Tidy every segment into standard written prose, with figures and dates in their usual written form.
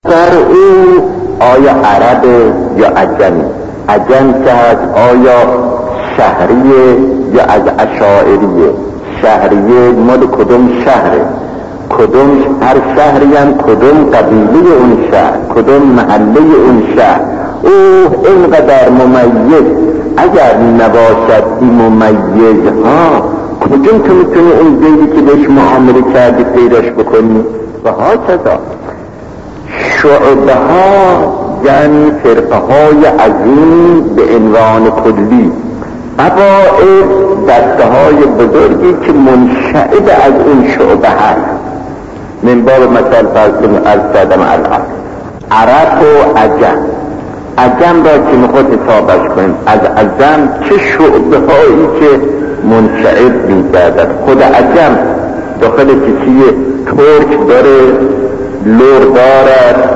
در او آیا عرب یا عجمی؟ عجم که هست آیا شهریه یا از اشاعریه؟ شهریه مال کدوم شهره؟ کدوم هر شهری هم کدوم قبیله اون شهر، کدوم محله اون شهر. او اینقدر ممیز اگر نباشد این ممیزها کدوم تو میتونی اون زیدی که بهش معامله کردی پیداش بکنی؟ و ها کذا شعبه ها یعنی فرقه های عظیم به عنوان کلی، قبائل دسته های بزرگی که منشعب از اون شعبه هست. من باب مثال فرض کنیم عرض کردم الان عرب و عجم. عجم را که میخواد حسابش کنیم از عجم چه شعبه هایی که منشعب میگردد. خود عجم داخل کسی ترک داره، لور دارد،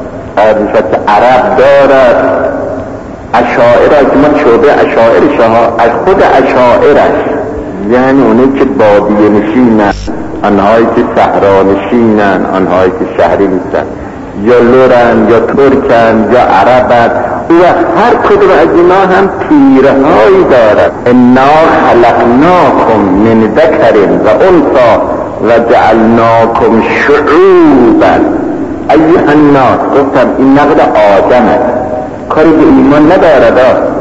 عرب دارد، اشاعره که ما شعبه اشاعره شها از خود اشاعرش یعنی اونی که بادیه نشینن، آنهایی که صحرا نشینن، آنهایی که شهری نیستن، یا لورن یا ترکن یا عربن. و هر کدوم از اینا هم تیرهایی دارد. انا خلقناکم من ذکر و انثی و جعلناکم شعوبا ایها الناس. گفتم این نقل آدمه، کاری به ایمان ندارد.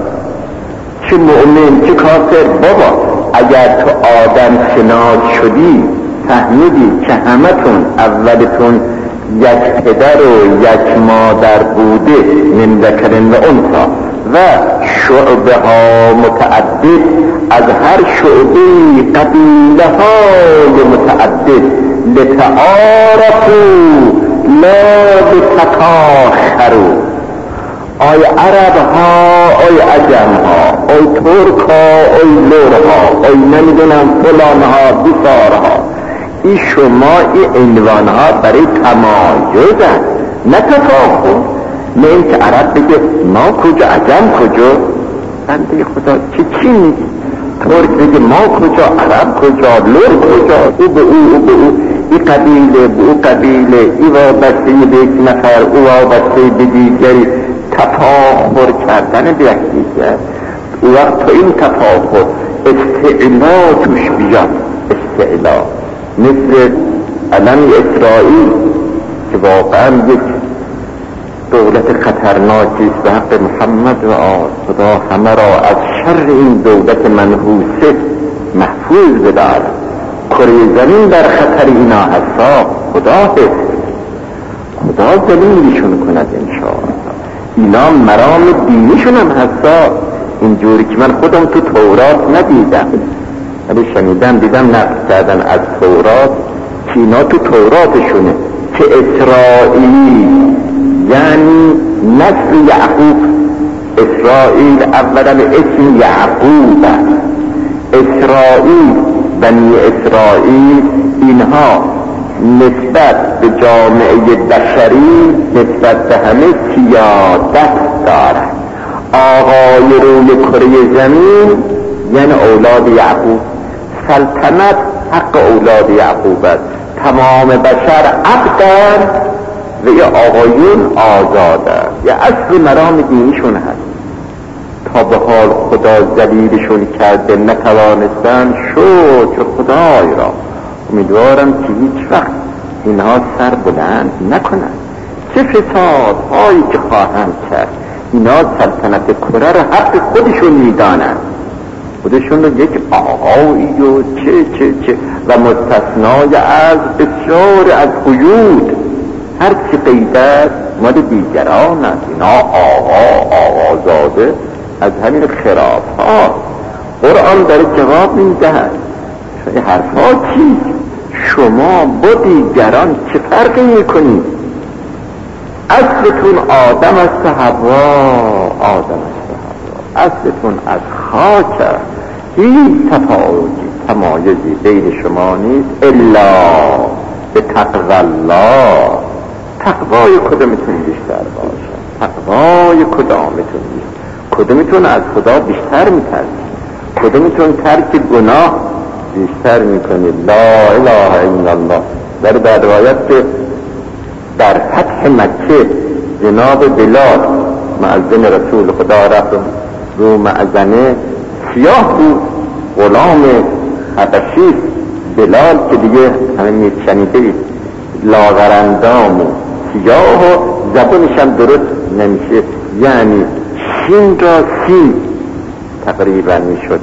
چه مؤمن چه کافر. بابا اگر تو آدم شناس شدی فهمیدی که همتون اولتون یک پدر و یک مادر بوده من ذکر و انثی و شعبه ها متعدد، از هر شعبه قبیله های متعدد. لتعارفوا لا لتفاخروا. آی عرب ها، آی عجم ها، آی ترک ها، آی لور ها، آی نمیدونم فلان ها، بسار ها. این شما این عنوان ها برای تمایزن نه تفاخر. نه این که عرب بگه ما کجا، عجم کجا. بنده خدا چی میگی؟ ترک بگه ما کجا، عرب کجا، لور کجا. او به او، او به او، این قبیله به او قبیله، این وابسته به یک نفر، او وابسته به دیگری. تفاخر کردن به یک دیگر. او وقت تو این تفاخر استعلا توش بیاد. استعلا مثل علم اسرائیل که واقعا یک دولت خطرناکی است به حق محمد و خدا همه را از شر این دولت منحوسه محفوظ بدارد. کره زمین در خطر اینا هستا. خدا حفظ، خدا ذلیلشون کند انشاءالله. اینا مرام دینیشون هم هستا. اینجوری که من خودم تو تورات ندیدم ولی شنیدم دیدم نقل کردن از تورات که اینا تو توراتشونه که اسرائیل یعنی نسل یعقوب. اسرائیل اولا اسم یعقوب. اسرائیل بنی اسرائیل اینها نسبت به جامعه بشری نسبت به همه سیادت دارد. آقای روی کره زمین یعنی اولاد یعقوب. سلطنت حق اولاد یعقوب است. تمام بشر عبدن و یه آقایون آزادن. یه اصل مرام دینیشون هست. تا به حال خدا ذلیلشون کرده نتوانستن. شکر خدای را. امیدوارم که هیچ وقت اینها سر بلند نکنن. چه فساد هایی که خواهند کرد. اینا سلطنت کره را حق خودشون میدانند. خودشون رو یک آقایی و چه و مستثنای از بسیار از قیود. هر چی قیدت مال دیگران است. اینا آقازاده از همین خراف ها. قرآن داره جواب میدهد. این حرفا چی؟ شما با دیگران چه فرقی میکنید؟ اصلتون آدم است، حوا آدم است، حوا اصلتون از خاک است. هیچ تمایزی بین شما نیست الا به تقوی الله. تقوای کدومتون بیشتر باشه؟ تقوای کدومتون بیشتر؟ کدومتون از خدا بیشتر میترسید؟ کدومتون ترک گناه بیشتر میکنید؟ لا اله الا الله. در روایت که در فتح مکه جناب بلال مؤذن رسول خدا رفت رو مأذنه، سیاه بود، غلام حبشی بلال که دیگه همه میشنیده، لاغرندام و سیاه و زبانش هم درست نمیشه، یعنی شین را سین تقریبا میشد.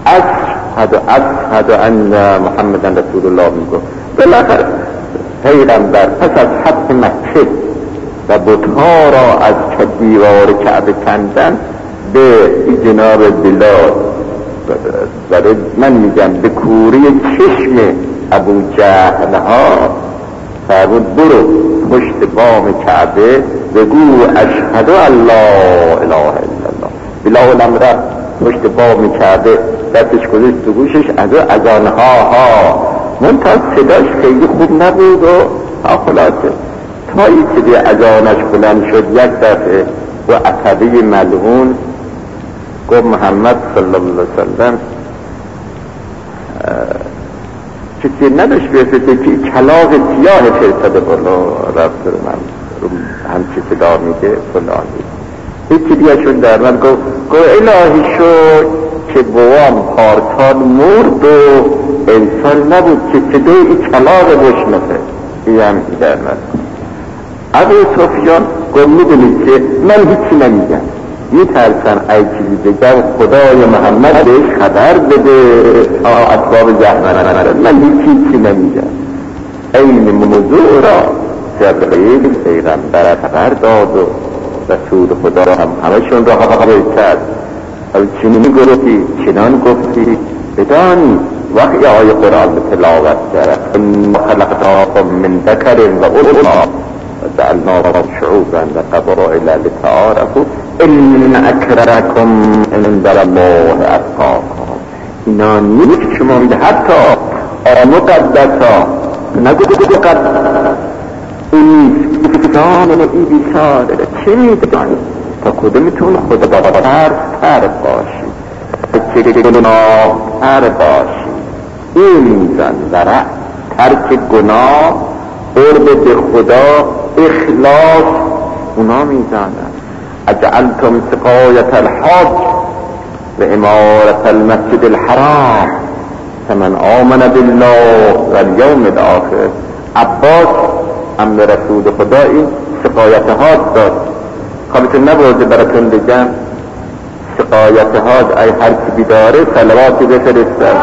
اشهد ان محمد رسول الله میگو. بالاخره پیغمبر پس از فتح مکه و بتها را از دیوار کعبه کندن به جناب بلال برای من میگم به کوره چشم ابو جهل ها فرمود برو پشت بام کعبه بگو اشهد ان لا اله الا الله. بلال هم رفت پشت بام کعبه، دستش گذاشت تو گوشش از اذان ها منتها صداش خیلی خوب نبود و خلاصه تا این صدای اذانش بلند شد یک دفعه و عتبه ملعون گفت محمد صلی الله علیه وسلم چیزی نداشت بیفته که کلاغ سیاه فرستاده بالا رفت من همچی صدا میگه فلانی هیچی دیگه شد در من گفت الهی شد که بوام پارسال مرد و انسان نبود که صدای این کلاغ بشنفه این هم در من. ابو سفیان گفت میدونید که من هیچی نمیگم، میترسن ای چیزی بگم خدای محمد بهش خبر بده اسباب جهنم، من هیچی نمیگم. این موضوع را جبرئیل پیغمبر خبر داد و رسول خدا هم همشون را خبر کرد. چنین گفتی چنان گفتی بدانی وقتی آیه قرآن تلاوت کرد خلقناکم من ذکر و انثی وجعلناكم شعوبا وقبائل لتعارفوا ان اکرمکم عند الله اتقاکم. اینا نیست شما میده حتی مقدسا نگو مقدس این ای بیچاره چه میدانی تا کدومتون خدا تر باشی چه گناه تر باشی این میزن ورع ترک گناه قرب به خدا اخلاص اونا میزنن. اجعلتم سقایت الحاج و امارت المسجد الحرام فمن آمن بالله و الیوم الاخر. عباس هم به رسول خدا این سقایت حاج داد. خواهیتون نبوده براتون بگم سقایت حاج ای هر کی بیداره صلواتی بفرستن.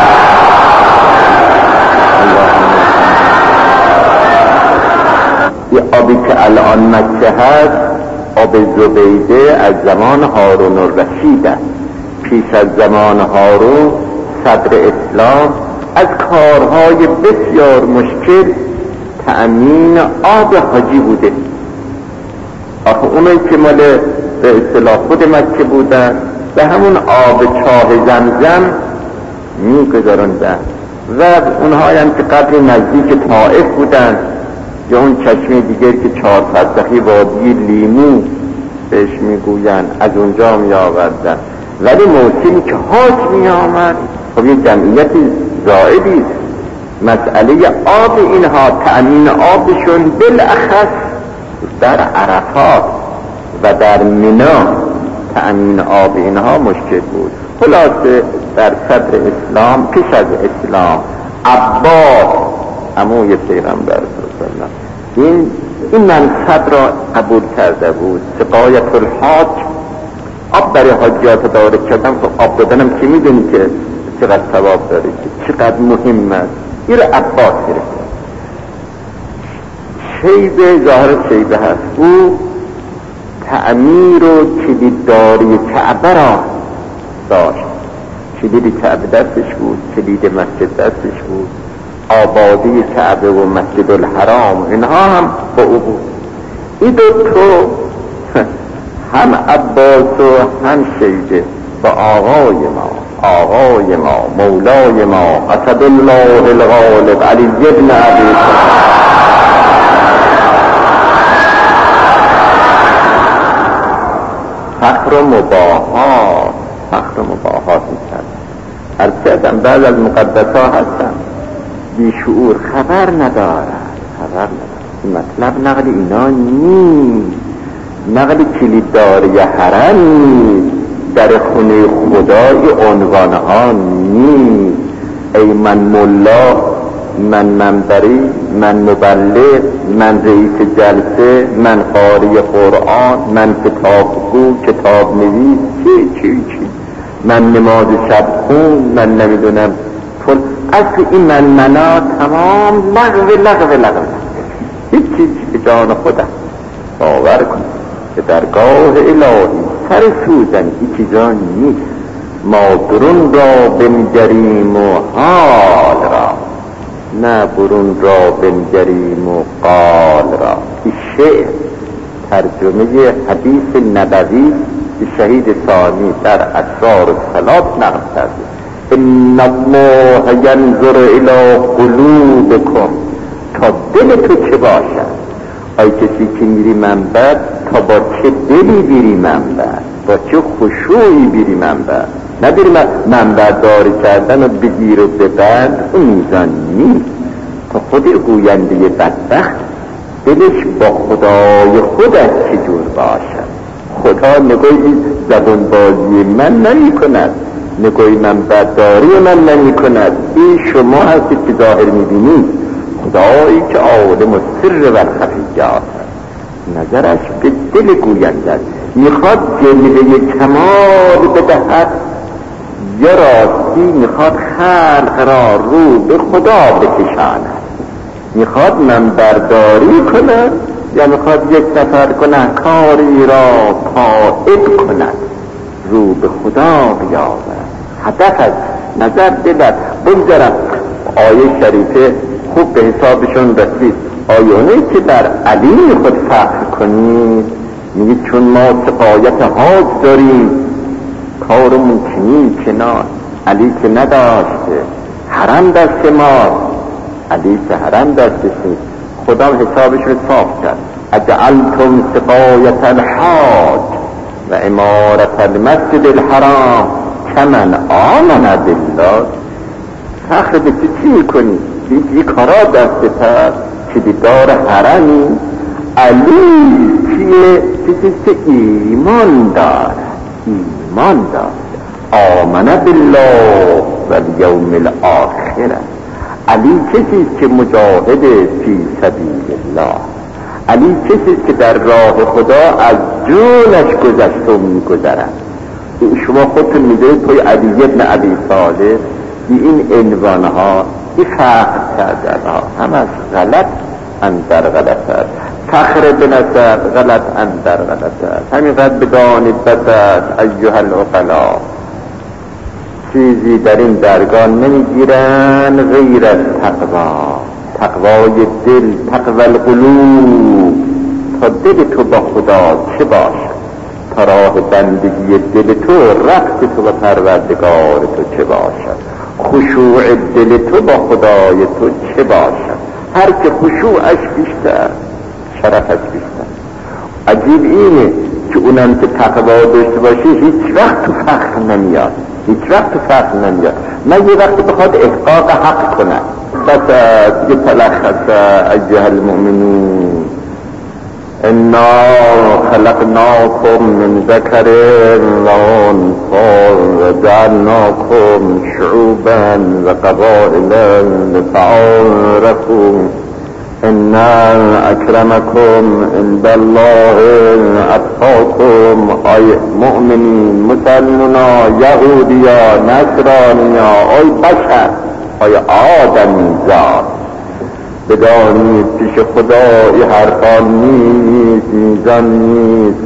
یه آبی که الان مکه هست آب زبیده از زمان هارون الرشید است. پیش از زمان هارون صدر اسلام از کارهای بسیار مشکل تأمین آب حاجی بوده. آخه اونایی که مال به اصطلاح خود مکه بودن به همون آب چاه زمزم میگذارندن و اونها هم که قبل نزدیک طائف بودن یا اون چشمه دیگر که 4 فرسخی وادی لیمو بهش میگوین از اونجا می آوردن. ولی موسیقی که حاج می آمد خب این جمعیتی زائدی مسئله آب اینها تأمین آبشون بالاخص در عرفات و در منا تأمین آب اینها مشکل بود. خلاصه در صدر اسلام پیش از اسلام عباس عموی پیغمبر صلی الله علیه و این منصب را قبول کرده بود. سقایت الحاج آب برای حاجیات داره کردن. آب دادنم که میدونی که چقدر ثواب داره که چقدر مهم است. این عباس گرفت. شیبه ظاهر شیبه هست او تعمیر و کلیدداری کعبه را داشت. کلید کعبه دستش بود، کلید مسجد دستش بود، آبادی کعبه و مسجد الحرام اینها هم با او بود. این دوتو هم عباس و هم شیبه با آقای ما مولای ما اسد الله الغالب علی ابن ابی طالب فخر مباهات میکرد. هرچه بعد از مقدسا هستن بیشعور خبر ندارد. مطلب نقل اینا نیست، نقل کلیددار حرم نیست، در خونه خدای عنوانها نیست. ای من ملا، من منبری، من مبلغ، من رئیس جلسه، من قاری قرآن، من کتابگو، کتاب نویس، چی من نماز شب خون، من نمیدونم فل. اصل این منمنا تمام لغو هیچ چیزی به جان خودم. باور کن که درگاه الهی سر سوزن این چیزا نیست. ما برون را بنگریم و حال را، نه برون را بنگریم و قال را. این شعر ترجمه حدیث نبوی که شهید ثانی در اسرار الصلات نقل کرده. ان الله ینظر الی قلوبکم، تا دل تو چه باشد. آی کسی که میری منبر تا با چه دلی بیری منبر، با چه خشوعی بیری منبر. نه بیری منبر داری کردن و بگیر و ببند، اون میزان نیست. تا خود گوینده بدبخت دلش با خدای خودت چجور باشد. خدا نگاهی زبان بازی من نمی کند، نگاهی منبرداری من نمی کند. این شما هستید که ظاهر میبینید. خدایی که عالم و سر و خفیات، نظرش به دل گوینده میخواد جلوه کمال بدهد یا راستی میخواد خلق را رو به خدا بکشاند، میخواد منبرداری کند یا میخواد یک نفر گناهکاری را تائب کند، رو به خدا بیاورد. هدف از نظر دلت بگذارم. آیه شریفه خوب به حسابشون رسید. آیونهی که در علی خود فخر کنید، میگه چون ما سقایت حاج داریم کارمون کنیم کنار. علی که نداشته، حرم دست ما، علی که حرم دستش نیست. خدا حسابش رو صاف کرد. اجعلتم سقایت الحاج و امارت المسجد الحرام کمن آمن بالله. فخر به چی میکنی؟ این کارا دستت هست که دیدار حرمی. علی چیزی که ایمان دارد، ایمان دارد، آمن بالله و الیوم الاخره. علی کسی که مجاهد فی سبیل الله، علی کسی که در راه خدا از جونش گذشت و میگذرد. شما خودتون میدونید توی علی ابن ابی طالب این عنوانها، این فخر کردن ها هم از غلط اندر غلط است. فخر به نظر غلط اندر غلط است. همینقدر بدانید بسد ایها العقلا، چیزی در این درگاه نمیگیرن غیر از تقوا، تقوای دل، تقوی القلوب. تا دل تو با خدا چه باشد، تا راه بندگی دل تو، ربط تو با پروردگار تو چه باشد، خشوع دل تو با خدای تو چه باشد. هر که خشوعش بیشتر، شرفش بیشتر. عجیب اینه که اونم که تقوا داشته باشه هیچ وقت تو فخر نمیاد، هیچ وقت تو فخر نمیاد. من یه وقت بخواد احقاق حق کنم. بس دیگه تلخص ایها المؤمنون انا خلقناكم من ذكر وانثى وجعلناكم شعوبا وقبائل لتعارفوا ان اکرمکم عند الله اتقاکم. آی مؤمنین، مسلمانا، یهودیا، نصرانیا، آی بشر، آی آدمیزاد، بدانید پیش خدا این حرفان نیست، میزان نیست.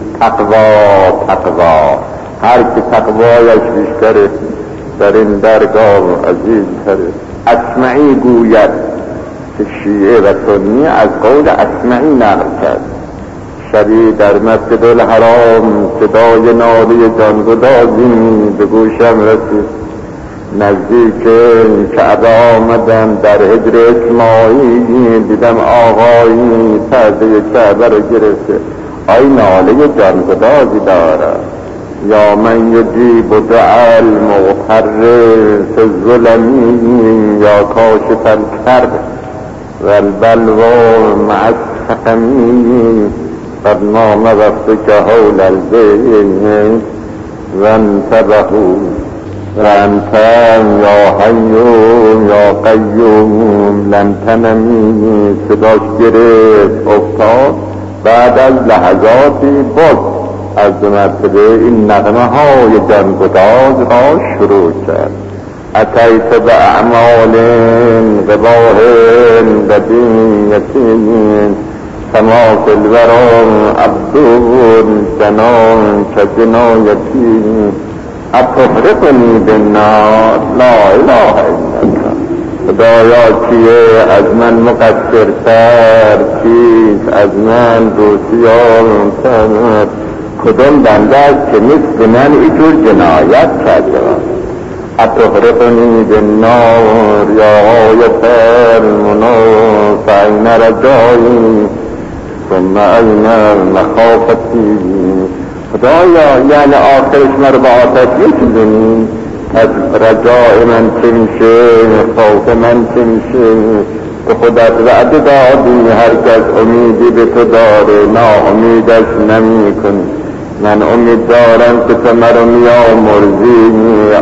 تقوا هر که تقوایش بیشتره در این درگاه عزیزتره. اسمعی گوید که شیعه و سنی از قول اسمعی نقل کرد، شبی در مسجد الحرام صدای ناله جانگدازی به گوشم رسید. نزدیک کعبه آمدم، در حجر اسماعیل دیدم آقایی پرده کعبه رو گرفته. آی ناله جانگدازی داره. یا من یجیب دعا المغتر فی الظلم یا کاشف الکرب و البلوا مع سقمی قد نام وقتك حول البين وانتبهوا وانت یا حی یا قیوم لن تنمی. صداش گرفت افتاد. بعد از لحظاتی باز از دو مرتبه این نغمه های جانگداز را شروع کرد. اتیت به اعمال قباه بدیعتین کما فی الورا عبدون جنان کجنایتی اتفرقنی بالنار لا اله الا الله. خدایا کیه از من مقصرتر، کیست از من دوسیانتر؟ کدام بنده است که مثل من اینجور جنایت کرده است؟ اتفرقنی بالنار یا آیت المنار فاین رجایی ثم این مخافتی. خدایا یعنی آخرش من رو به آتش می‌کشونی؟ از رجاء من چه میشه؟ خوف من چه میشه؟ تو خودت وعده دادی هر کس امیدی به تو داره ناامیدش نمی‌کنی. من امید دارم که تو مرا میامرزی،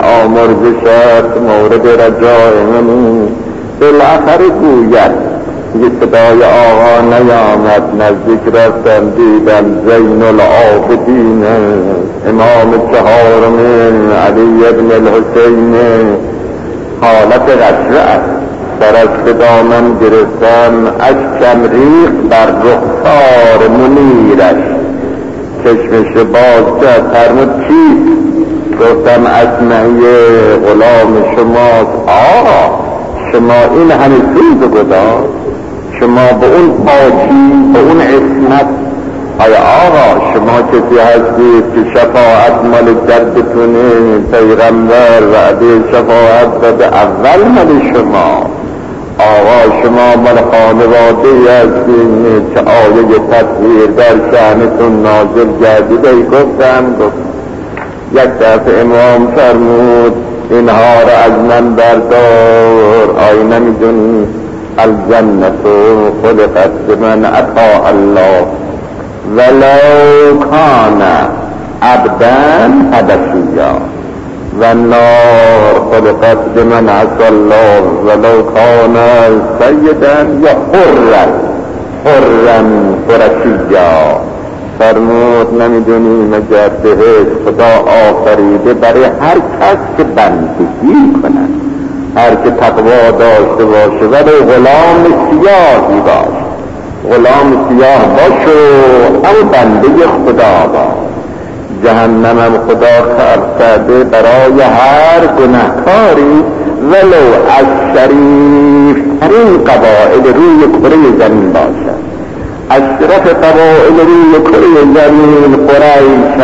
آمرزشت مورد رجاء منی. بالاخره گوید یه صدای آقا نیامد. نزدیک رفتم دیدم زین العابدین امام چهارم علی ابن الحسین حالت رشوه سر از صدا من گرفتم. اشکم ریخت بر رخسار منیرش، چشمش باز کرد. فرمود چیست؟ گفتم اسمعی غلام شماست. آقا شما این همه سوز گذاشت، شما به اون پاکی به اون عصمت. آیا آقا شما کسی هستید که شفاعت مال جدتونه؟ پیغمبر وعده شفاعت داده اول مال شما. آقا شما مال خانواده هستید که آیه تطهیر در شأنتون نازل گردیده. گفت یک دفعه امام فرمود اینها را از من بردار. آیا نمیدونی الجنة خلقت بمن اطاع الله ولو كان عبدا حبشيا والنار خلقت بمن عصى الله ولو كان سيدا یا حرا قرشيا. فرمود نمیدونی مگر بهشت خدا آفریده برای هر کس که بندگی کنند، هر که تقوا داشته باشه ولی غلام سیاهی باشه. غلام سیاه باشه اما بنده خدا باشه. جهنم هم خدا خلق کرده برای هر گناهکاری ولو از شریف ترین قبایل روی کره زمین باشه. اشرف قبایل روی کره زمین قریش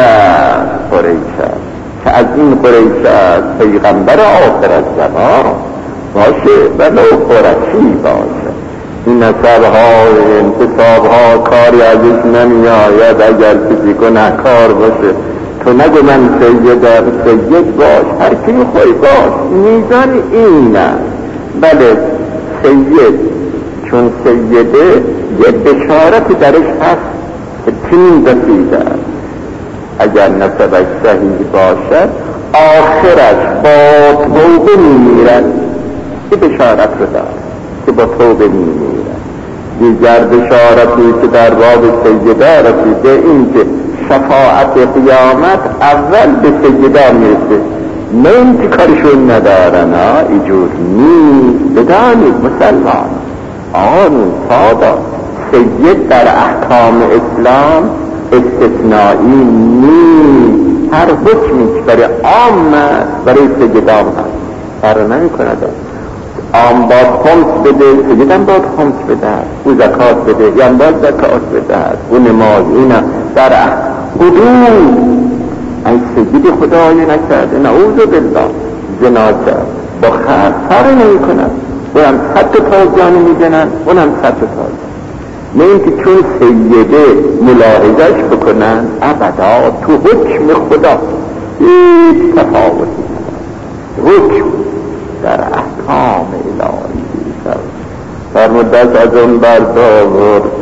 که از این قریش است پیغمبر آخرت زمان باشه ولو قرشی باشه. این نسب‌ها انتصاب‌ها کاری ازش نمی‌آید. اگر کسی گناهکار باشه تو نگو من سید باش، هر کی می‌خوای باش. میزان اینه. بله سید چون سیده یه بشارت درش هست که تیم رسیده. اگر نسبش صحیح باشد آخرش با توبه میمیرد. این بشارت رو دارد که با توبه میمیرد. دیگر بشارتی که در باب سیده رسیده این که شفاعت قیامت اول به سیده میرسه. نه این که کارشون ندارن. ایجور نیست. بدانید مسلمان آن سادا سید در احکام اسلام استثنایی نیست. هر حکمی که برای عام برای سیدان هست فرق نمی کند. عام باید خمس بده، سیدان باید خمس بده، او زکات بده یا باید زکات بده، او نماز اینا در حدود. این سید خدایی نکرده نعوذ بالله زنا کرد با فرق نمی کند. اونم 100 تا جانی میزنن اونم 100 تا. نه اینکه چون سیده ملاحظش بکنن ابدا تو حکم خدا هیچ تفاوتی نداره. حکم در احکام الهی فرمود دست از اون بردار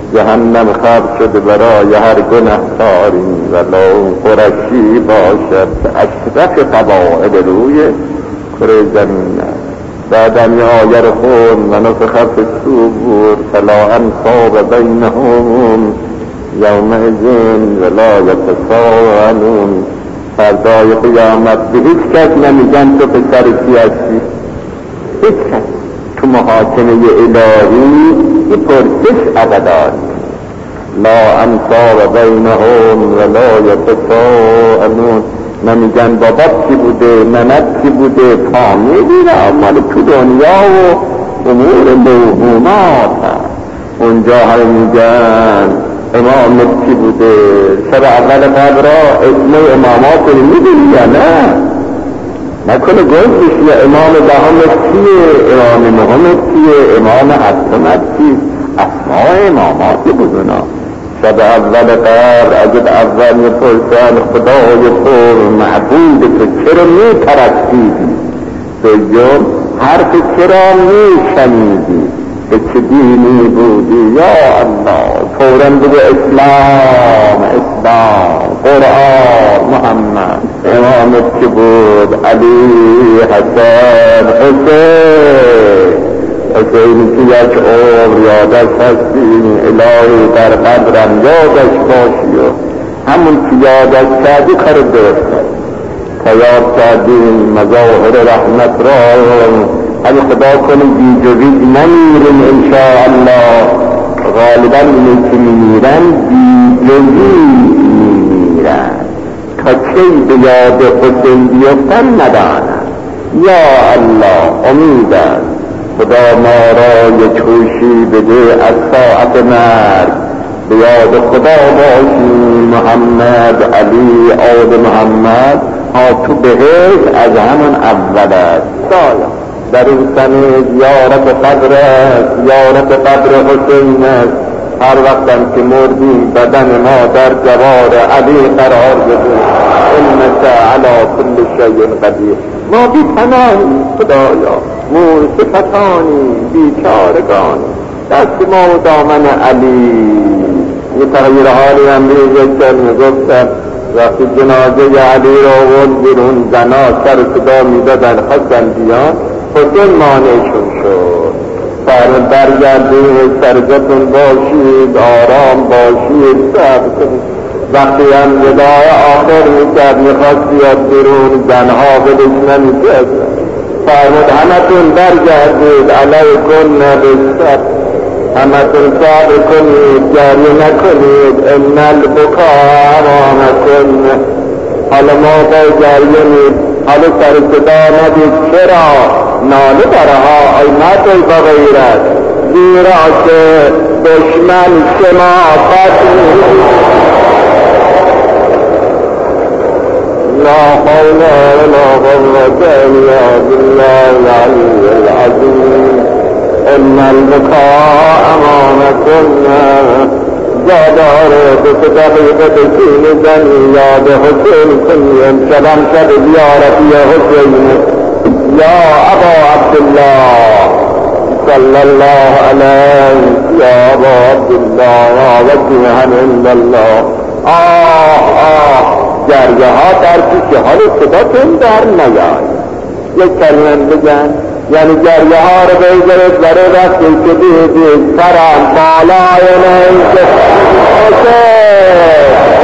جهنم خلق شده برای هر گنهکاری ولو قرشی باشد اشرف قبائل روی کره زمین است. بعدم یه آیه رو خون و نفخ فی الصور فلا انصاب بینهم یومئذ ولا یتساءلون. فردای قیامت به هیچ کس نمیگن تو پسر کی هستی، هیچ کس. تو محاکمه الهی یه پرسش ابدا لا انصاب بینهم ولا یتساءلون. نمیگن بابات کی بوده، ننت کی بوده، فامیلی را مال تو دنیا و امور موهومات. اونجا هم میگن امامت کی بوده، شب اول قبر را اسم امامات رو میدونی یا نه؟ نکنه گفتش یا امام دهمت کیه، امام نهمت کیه، امام هفتمت کیه، اسماء امامات بدونا. شب اول قبر اگر اول میپرسن خدای تو معبود تو چرا میپرستیدی، دوم حرف چرا میشنیدی، به چه دینی بودی، یا الله فوراً بگو اسلام، اسلام، قرآن، محمد. امامت که بود علی، حسن، حسین که یک عمر یادش هستی، الهی در قدرم یادش باشی و همون که یادش کردی کار درست تا یاد کردیم مظاهر رحمت را. اگه خدا کنه بیجوید نمیریم انشاءالله، غالبا اینه که میمیرن بیجوید میمیرن تا چی به یاد حسین بیفتن ندانن. یا الله امیدن خدا ما را یک خوشی بده از ساعت مرگ به یاد خدا باشی. محمد علی آل محمد ها تو بهش از همون اول است. در این سنه زیارت قبر است، زیارت قبر حسین است. هر وقتم که مردیم بدن ما در جوار علی قرار بده. انک علی کل شیء قدیر. ما بی پناهیم خدایا، مور صفتانی بیچارگان، دست ما و دامن علی. یه تغییر حالی هم بیزشتر میگفتم وقتی جنازه علی را آورد بیرون، زنا سر صدا میدادن خواستن بیان، حسین مانعشون شد. فرمود برگردید، سرجتون باشید، آرام باشید، صبر کنید. وقتی هم ندای آخر میکرد میخواست بیاد بیرون، زنها بدش نمیکرد. فرمود همتون برگردید، علیکم بالصبر، همتون صبر کنید، گریه نکنید، ان البکاء امامکم. حالا ما باید گریه نید، حالا سر صدا ندید. چرا؟ ناله برها ای مردی با غیرت، زیرا که دشمن شمافت لا حول ولا قوة الا بالله العلي العظيم. ان البكاء امامكم جا داره به دقیقه سینه زنی یاد حسین کنی. امشبم شب زیارتی حسین. یا ابا عبدالله صلی الله علیه، یا ابا عبدالله وجیها عند الله. گریه ها در پیش حال صداتون در نیاید. یک کلمه بگن، یعنی گریه ها رو بگذارید برای وقتی که دیدید سرم بالای نیست